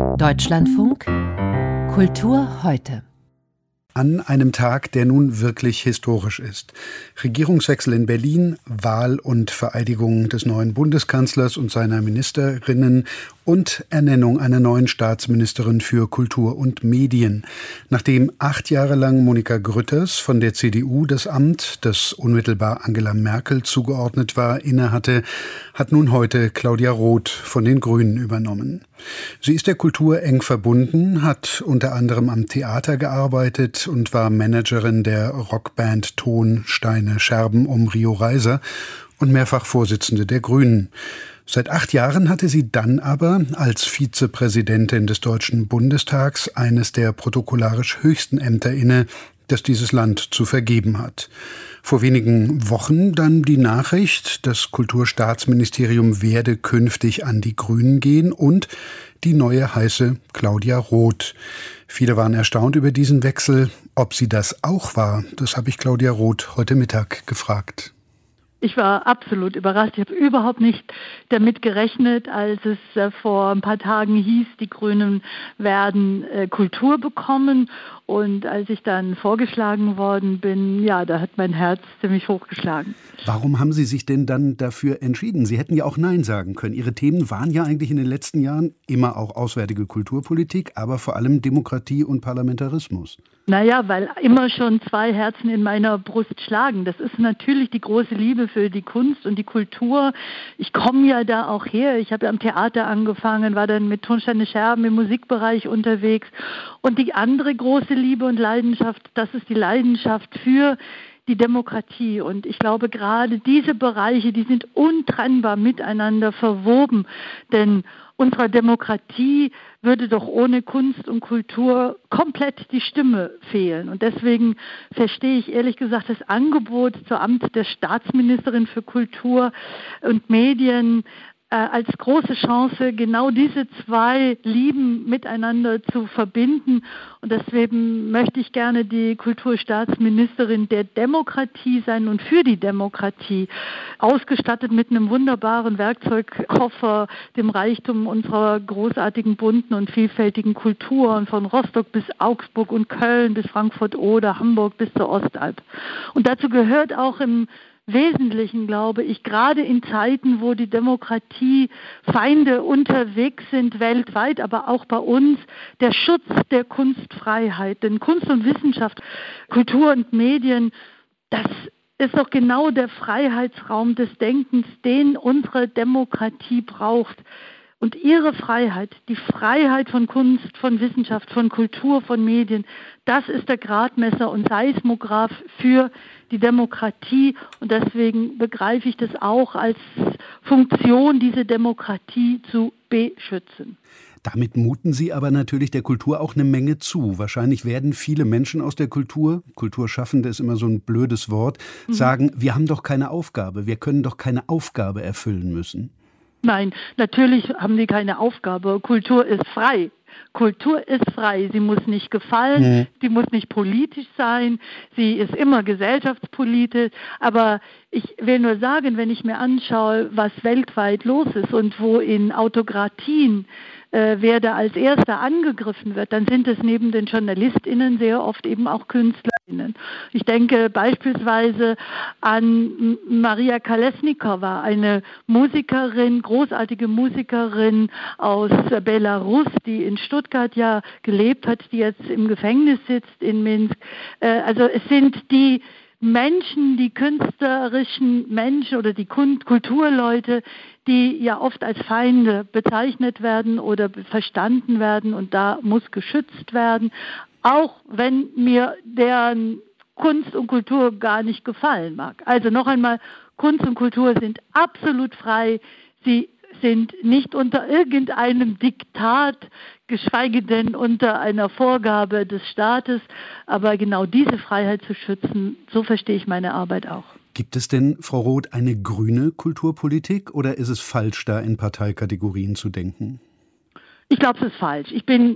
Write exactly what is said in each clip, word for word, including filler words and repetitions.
Deutschlandfunk Kultur heute. An einem Tag, der nun wirklich historisch ist. Regierungswechsel in Berlin, Wahl und Vereidigung des neuen Bundeskanzlers und seiner Ministerinnen und Ernennung einer neuen Staatsministerin für Kultur und Medien. Nachdem acht Jahre lang Monika Grütters von der C D U das Amt, das unmittelbar Angela Merkel zugeordnet war, innehatte, hat nun heute Claudia Roth von den Grünen übernommen. Sie ist der Kultur eng verbunden, hat unter anderem am Theater gearbeitet und war Managerin der Rockband Ton, Steine, Scherben um Rio Reiser und mehrfach Vorsitzende der Grünen. Seit acht Jahren hatte sie dann aber als Vizepräsidentin des Deutschen Bundestags eines der protokollarisch höchsten Ämter inne, das dieses Land zu vergeben hat. Vor wenigen Wochen dann die Nachricht, das Kulturstaatsministerium werde künftig an die Grünen gehen und die neue heiße Claudia Roth. Viele waren erstaunt über diesen Wechsel. Ob sie das auch war, das habe ich Claudia Roth heute Mittag gefragt. Ich war absolut überrascht. Ich habe überhaupt nicht damit gerechnet, als es äh, vor ein paar Tagen hieß, die Grünen werden äh, Kultur bekommen. Und als ich dann vorgeschlagen worden bin, ja, da hat mein Herz ziemlich hochgeschlagen. Warum haben Sie sich denn dann dafür entschieden? Sie hätten ja auch Nein sagen können. Ihre Themen waren ja eigentlich in den letzten Jahren immer auch auswärtige Kulturpolitik, aber vor allem Demokratie und Parlamentarismus. Naja, weil immer schon zwei Herzen in meiner Brust schlagen. Das ist natürlich die große Liebe für die Kunst und die Kultur. Ich komme ja da auch her. Ich habe ja am Theater angefangen, war dann mit Ton, Steine, Scherben im Musikbereich unterwegs. Und die andere große Liebe und Leidenschaft, das ist die Leidenschaft für die Demokratie. Und ich glaube, gerade diese Bereiche, die sind untrennbar miteinander verwoben. Denn unserer Demokratie würde doch ohne Kunst und Kultur komplett die Stimme fehlen. Und deswegen verstehe ich ehrlich gesagt das Angebot zur Amt der Staatsministerin für Kultur und Medien als große Chance, genau diese zwei Lieben miteinander zu verbinden. Und deswegen möchte ich gerne die Kulturstaatsministerin der Demokratie sein und für die Demokratie, ausgestattet mit einem wunderbaren Werkzeugkoffer, dem Reichtum unserer großartigen, bunten und vielfältigen Kultur und von Rostock bis Augsburg und Köln bis Frankfurt oder Hamburg bis zur Ostalb. Und dazu gehört auch im Wesentlichen, glaube ich, gerade in Zeiten, wo die Demokratiefeinde unterwegs sind weltweit, aber auch bei uns, der Schutz der Kunstfreiheit. Denn Kunst und Wissenschaft, Kultur und Medien, das ist doch genau der Freiheitsraum des Denkens, den unsere Demokratie braucht. Und ihre Freiheit, die Freiheit von Kunst, von Wissenschaft, von Kultur, von Medien, das ist der Gradmesser und Seismograph für die Demokratie. Und deswegen begreife ich das auch als Funktion, diese Demokratie zu beschützen. Damit muten Sie aber natürlich der Kultur auch eine Menge zu. Wahrscheinlich werden viele Menschen aus der Kultur, Kulturschaffende ist immer so ein blödes Wort, mhm. sagen, wir haben doch keine Aufgabe, wir können doch keine Aufgabe erfüllen müssen. Nein, natürlich haben die keine Aufgabe. Kultur ist frei. Kultur ist frei. Sie muss nicht gefallen, mhm. sie muss nicht politisch sein, sie ist immer gesellschaftspolitisch. Aber ich will nur sagen, wenn ich mir anschaue, was weltweit los ist und wo in Autokratien äh, wer da als Erster angegriffen wird, dann sind es neben den JournalistInnen sehr oft eben auch KünstlerInnen. Ich denke beispielsweise an Maria Kolesnikova, eine Musikerin, großartige Musikerin aus Belarus, die in Stuttgart ja gelebt hat, die jetzt im Gefängnis sitzt in Minsk. Äh, also es sind die Menschen, die künstlerischen Menschen oder die Kulturleute, die ja oft als Feinde bezeichnet werden oder verstanden werden, und da muss geschützt werden, auch wenn mir deren Kunst und Kultur gar nicht gefallen mag. Also noch einmal, Kunst und Kultur sind absolut frei, sie sind nicht unter irgendeinem Diktat, geschweige denn unter einer Vorgabe des Staates. Aber genau diese Freiheit zu schützen, so verstehe ich meine Arbeit auch. Gibt es denn, Frau Roth, eine grüne Kulturpolitik oder ist es falsch, da in Parteikategorien zu denken? Ich glaube, es ist falsch. Ich bin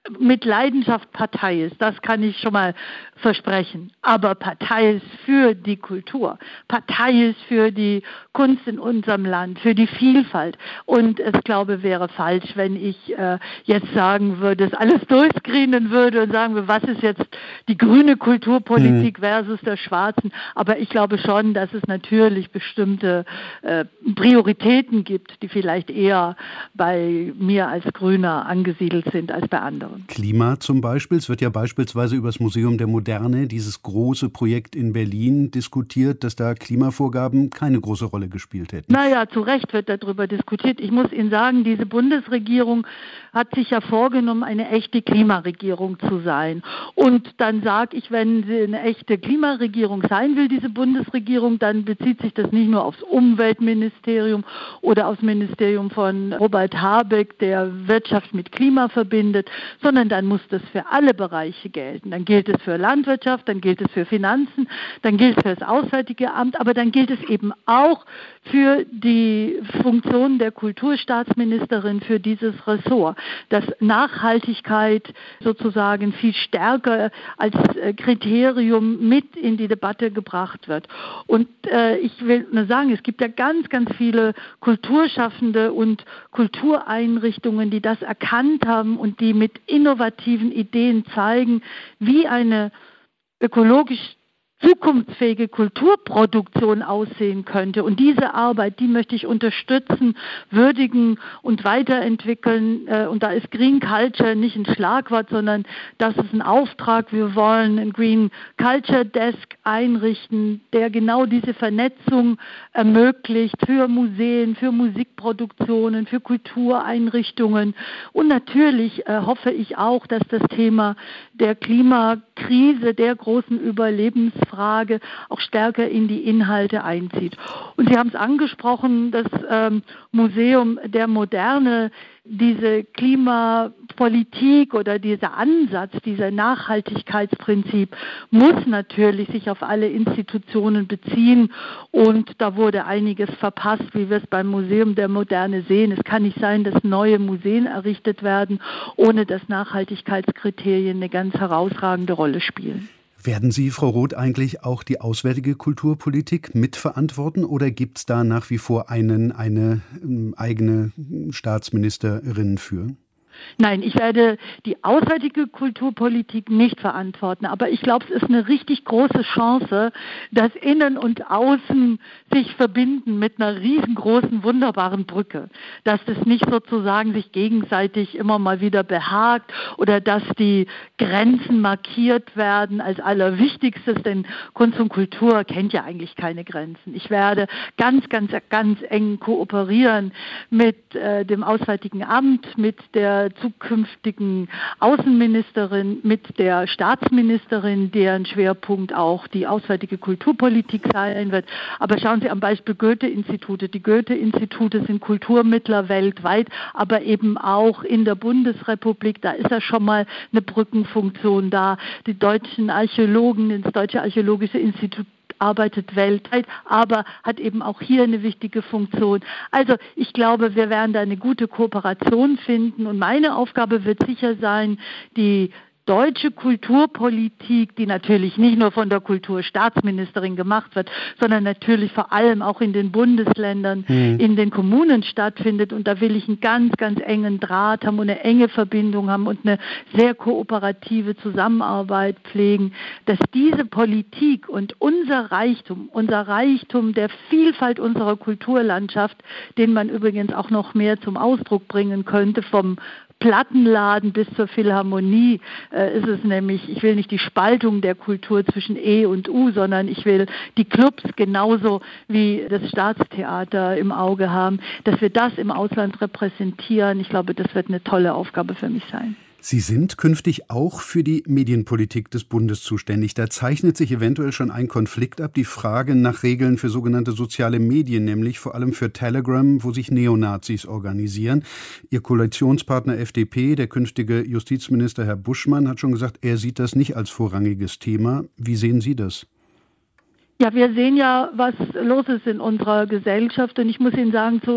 mit Leidenschaft Partei ist, das kann ich schon mal versprechen. Aber Partei ist für die Kultur, Partei ist für die Kunst in unserem Land, für die Vielfalt. Und ich glaube, wäre falsch, wenn ich äh, jetzt sagen würde, das alles durchscreenen würde und sagen würde, was ist jetzt die grüne Kulturpolitik hm. versus der schwarzen. Aber ich glaube schon, dass es natürlich bestimmte äh, Prioritäten gibt, die vielleicht eher bei mir als Grüner angesiedelt sind als bei anderen. Klima zum Beispiel. Es wird ja beispielsweise über das Museum der Moderne, dieses große Projekt in Berlin, diskutiert, dass da Klimavorgaben keine große Rolle gespielt hätten. Naja, zu Recht wird darüber diskutiert. Ich muss Ihnen sagen, diese Bundesregierung hat sich ja vorgenommen, eine echte Klimaregierung zu sein. Und dann sage ich, wenn sie eine echte Klimaregierung sein will, diese Bundesregierung, dann bezieht sich das nicht nur aufs Umweltministerium oder aufs Ministerium von Robert Habeck, der Wirtschaft mit Klima verbindet, sondern dann muss das für alle Bereiche gelten. Dann gilt es für Landwirtschaft, dann gilt es für Finanzen, dann gilt es für das Auswärtige Amt, aber dann gilt es eben auch für die Funktion der Kulturstaatsministerin für dieses Ressort, dass Nachhaltigkeit sozusagen viel stärker als Kriterium mit in die Debatte gebracht wird. Und äh, ich will nur sagen, es gibt ja ganz, ganz viele Kulturschaffende und Kultureinrichtungen, die das erkannt haben und die mit innovativen Ideen zeigen, wie eine ökologisch zukunftsfähige Kulturproduktion aussehen könnte. Und diese Arbeit, die möchte ich unterstützen, würdigen und weiterentwickeln. Und da ist Green Culture nicht ein Schlagwort, sondern das ist ein Auftrag. Wir wollen einen Green Culture Desk einrichten, der genau diese Vernetzung ermöglicht für Museen, für Musikproduktionen, für Kultureinrichtungen. Und natürlich äh, hoffe ich auch, dass das Thema der Klimakrise, der großen Überlebens Frage auch stärker in die Inhalte einzieht. Und Sie haben es angesprochen, das ähm, Museum der Moderne, diese Klimapolitik oder dieser Ansatz, dieser Nachhaltigkeitsprinzip muss natürlich sich auf alle Institutionen beziehen und da wurde einiges verpasst, wie wir es beim Museum der Moderne sehen. Es kann nicht sein, dass neue Museen errichtet werden, ohne dass Nachhaltigkeitskriterien eine ganz herausragende Rolle spielen. Werden Sie, Frau Roth, eigentlich auch die auswärtige Kulturpolitik mitverantworten oder gibt es da nach wie vor einen, eine ähm, eigene Staatsministerin für? Nein, ich werde die auswärtige Kulturpolitik nicht verantworten, aber ich glaube, es ist eine richtig große Chance, dass Innen und Außen sich verbinden mit einer riesengroßen, wunderbaren Brücke. Dass das nicht sozusagen sich gegenseitig immer mal wieder behagt oder dass die Grenzen markiert werden als Allerwichtigstes, denn Kunst und Kultur kennt ja eigentlich keine Grenzen. Ich werde ganz, ganz, ganz eng kooperieren mit äh, dem Auswärtigen Amt, mit der zukünftigen Außenministerin, mit der Staatsministerin, deren Schwerpunkt auch die auswärtige Kulturpolitik sein wird. Aber schauen Sie am Beispiel Goethe-Institute. Die Goethe-Institute sind Kulturmittler weltweit, aber eben auch in der Bundesrepublik. Da ist ja schon mal eine Brückenfunktion da. Die deutschen Archäologen, das Deutsche Archäologische Institut arbeitet weltweit, aber hat eben auch hier eine wichtige Funktion. Also ich glaube, wir werden da eine gute Kooperation finden und meine Aufgabe wird sicher sein, die deutsche Kulturpolitik, die natürlich nicht nur von der Kulturstaatsministerin gemacht wird, sondern natürlich vor allem auch in den Bundesländern, mhm. in den Kommunen stattfindet. Und da will ich einen ganz, ganz engen Draht haben und eine enge Verbindung haben und eine sehr kooperative Zusammenarbeit pflegen, dass diese Politik und unser Reichtum, unser Reichtum der Vielfalt unserer Kulturlandschaft, den man übrigens auch noch mehr zum Ausdruck bringen könnte, vom Plattenladen bis zur Philharmonie äh, ist es nämlich, ich will nicht die Spaltung der Kultur zwischen E und U, sondern ich will die Clubs genauso wie das Staatstheater im Auge haben, dass wir das im Ausland repräsentieren. Ich glaube, das wird eine tolle Aufgabe für mich sein. Sie sind künftig auch für die Medienpolitik des Bundes zuständig. Da zeichnet sich eventuell schon ein Konflikt ab, die Frage nach Regeln für sogenannte soziale Medien, nämlich vor allem für Telegram, wo sich Neonazis organisieren. Ihr Koalitionspartner F D P, der künftige Justizminister Herr Buschmann, hat schon gesagt, er sieht das nicht als vorrangiges Thema. Wie sehen Sie das? Ja, wir sehen ja, was los ist in unserer Gesellschaft und ich muss Ihnen sagen, so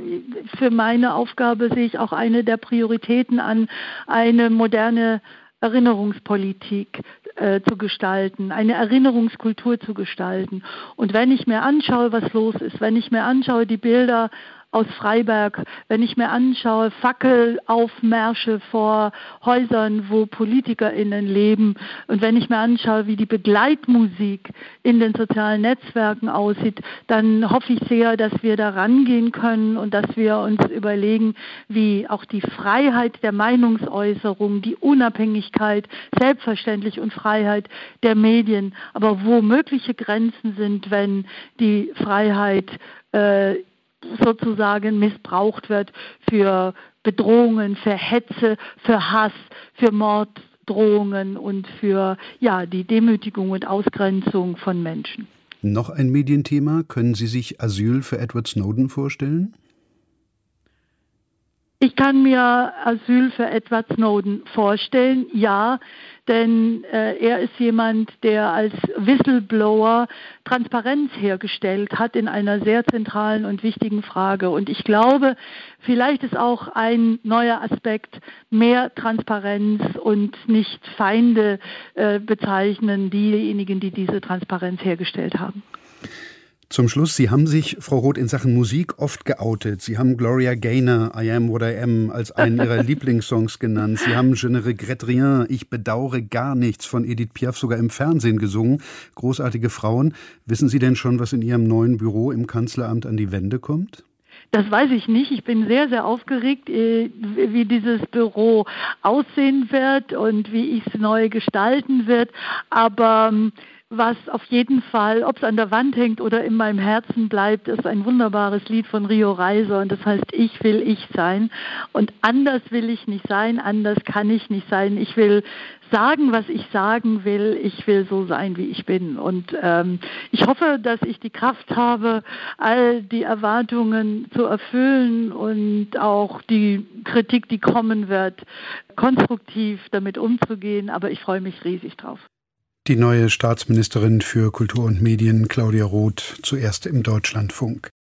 für meine Aufgabe sehe ich auch eine der Prioritäten an, eine moderne Erinnerungspolitik äh, zu gestalten, eine Erinnerungskultur zu gestalten. Und wenn ich mir anschaue, was los ist, wenn ich mir anschaue, die Bilder aus Freiberg, wenn ich mir anschaue, Fackelaufmärsche vor Häusern, wo PolitikerInnen leben, und wenn ich mir anschaue, wie die Begleitmusik in den sozialen Netzwerken aussieht, dann hoffe ich sehr, dass wir da rangehen können und dass wir uns überlegen, wie auch die Freiheit der Meinungsäußerung, die Unabhängigkeit, selbstverständlich und Freiheit der Medien, aber wo mögliche Grenzen sind, wenn die Freiheit äh, sozusagen missbraucht wird für Bedrohungen, für Hetze, für Hass, für Morddrohungen und für ja, die Demütigung und Ausgrenzung von Menschen. Noch ein Medienthema. Können Sie sich Asyl für Edward Snowden vorstellen? Ich kann mir Asyl für Edward Snowden vorstellen, ja, denn äh, er ist jemand, der als Whistleblower Transparenz hergestellt hat in einer sehr zentralen und wichtigen Frage. Und ich glaube, vielleicht ist auch ein neuer Aspekt mehr Transparenz und nicht Feinde äh, bezeichnen, diejenigen, die diese Transparenz hergestellt haben. Zum Schluss, Sie haben sich, Frau Roth, in Sachen Musik oft geoutet. Sie haben Gloria Gaynor, I Am What I Am, als einen Ihrer Lieblingssongs genannt. Sie haben Je ne regrette rien, Ich bedauere gar nichts von Edith Piaf sogar im Fernsehen gesungen. Großartige Frauen. Wissen Sie denn schon, was in Ihrem neuen Büro im Kanzleramt an die Wände kommt? Das weiß ich nicht. Ich bin sehr, sehr aufgeregt, wie dieses Büro aussehen wird und wie ich es neu gestalten wird. Aber was auf jeden Fall, ob es an der Wand hängt oder in meinem Herzen bleibt, ist ein wunderbares Lied von Rio Reiser und das heißt, ich will ich sein und anders will ich nicht sein, anders kann ich nicht sein. Ich will sagen, was ich sagen will, ich will so sein, wie ich bin und ähm, ich hoffe, dass ich die Kraft habe, all die Erwartungen zu erfüllen und auch die Kritik, die kommen wird, konstruktiv damit umzugehen, aber ich freue mich riesig drauf. Die neue Staatsministerin für Kultur und Medien, Claudia Roth, zuerst im Deutschlandfunk.